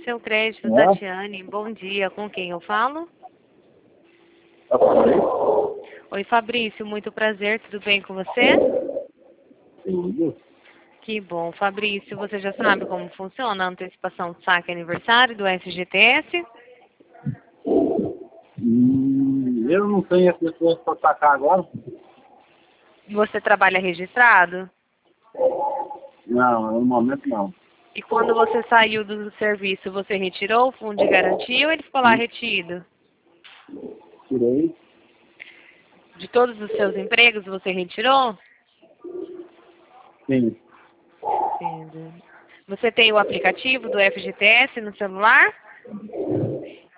Seu Crédito, É? Tatiane. Bom dia. Com quem eu falo? Tá bom? Oi, Fabrício. Muito prazer. Tudo bem com você? Tudo. Que bom. Fabrício, você já sabe como funciona a antecipação de saque aniversário do FGTS? Eu não tenho as pessoas para sacar agora. Você trabalha registrado? Não, no momento não. E quando você saiu do serviço, você retirou o fundo de garantia ou ele ficou lá retido? Tirei. De todos os seus empregos, você retirou? Sim. Entendo. Você tem o aplicativo do FGTS no celular?